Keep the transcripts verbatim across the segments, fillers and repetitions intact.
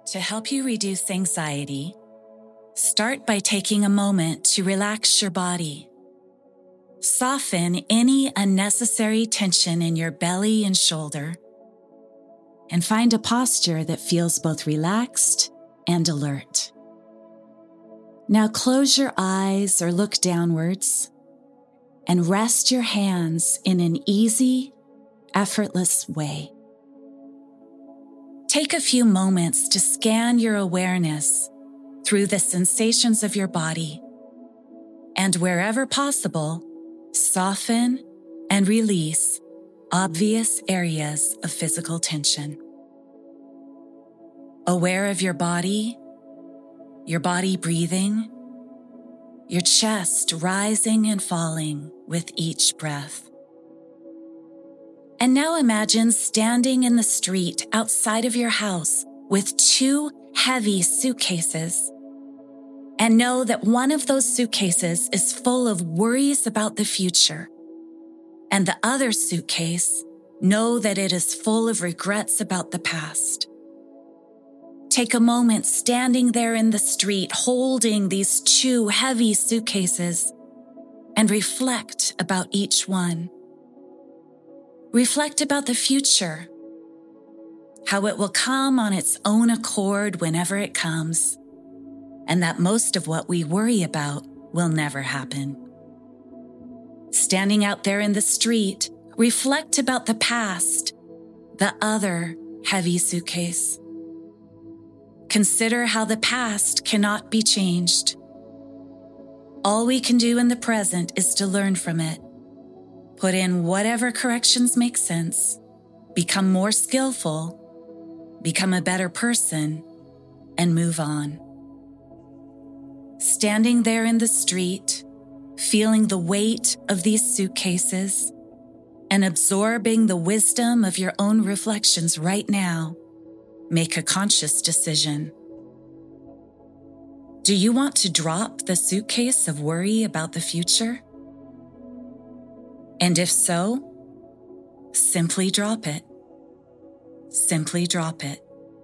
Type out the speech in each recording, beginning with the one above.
To help you reduce anxiety, start by taking a moment to relax your body. Soften any unnecessary tension in your belly and shoulder, and find a posture that feels both relaxed and alert. Now close your eyes or look downwards and rest your hands in an easy, effortless way. Take a few moments to scan your awareness through the sensations of your body, and wherever possible, soften and release obvious areas of physical tension. Aware of your body, your body breathing, your chest rising and falling with each breath. And now imagine standing in the street outside of your house with two heavy suitcases. And know that one of those suitcases is full of worries about the future. And the other suitcase, know that it is full of regrets about the past. Take a moment standing there in the street, holding these two heavy suitcases, and reflect about each one. Reflect about the future, how it will come on its own accord whenever it comes, and that most of what we worry about will never happen. Standing out there in the street, reflect about the past, the other heavy suitcase. Consider how the past cannot be changed. All we can do in the present is to learn from it, put in whatever corrections make sense, become more skillful, become a better person, and move on. Standing there in the street, feeling the weight of these suitcases, and absorbing the wisdom of your own reflections right now, make a conscious decision. Do you want to drop the suitcase of worry about the future? And if so, simply drop it. Simply drop it.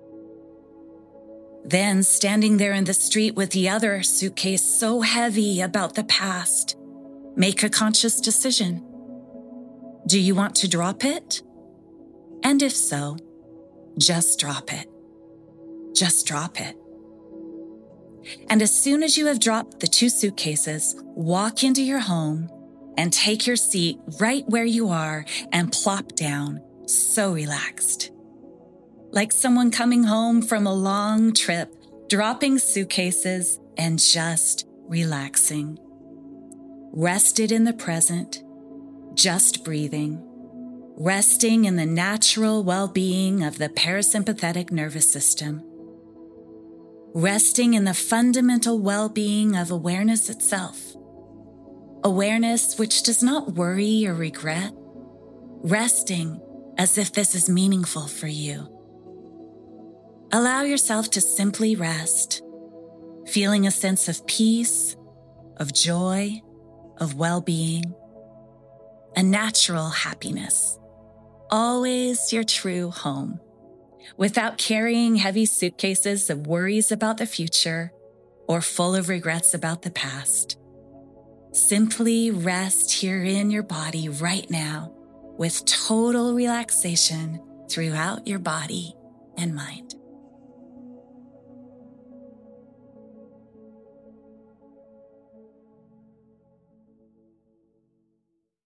Then, standing there in the street with the other suitcase so heavy about the past, make a conscious decision. Do you want to drop it? And if so, just drop it. Just drop it. And as soon as you have dropped the two suitcases, walk into your home and take your seat right where you are and plop down, so relaxed. Like someone coming home from a long trip, dropping suitcases and just relaxing. Rested in the present, just breathing, resting in the natural well-being of the parasympathetic nervous system, resting in the fundamental well-being of awareness itself, awareness which does not worry or regret, resting as if this is meaningful for you. Allow yourself to simply rest, feeling a sense of peace, of joy, of well-being, a natural happiness, always your true home, without carrying heavy suitcases of worries about the future or full of regrets about the past. Simply rest here in your body right now with total relaxation throughout your body and mind.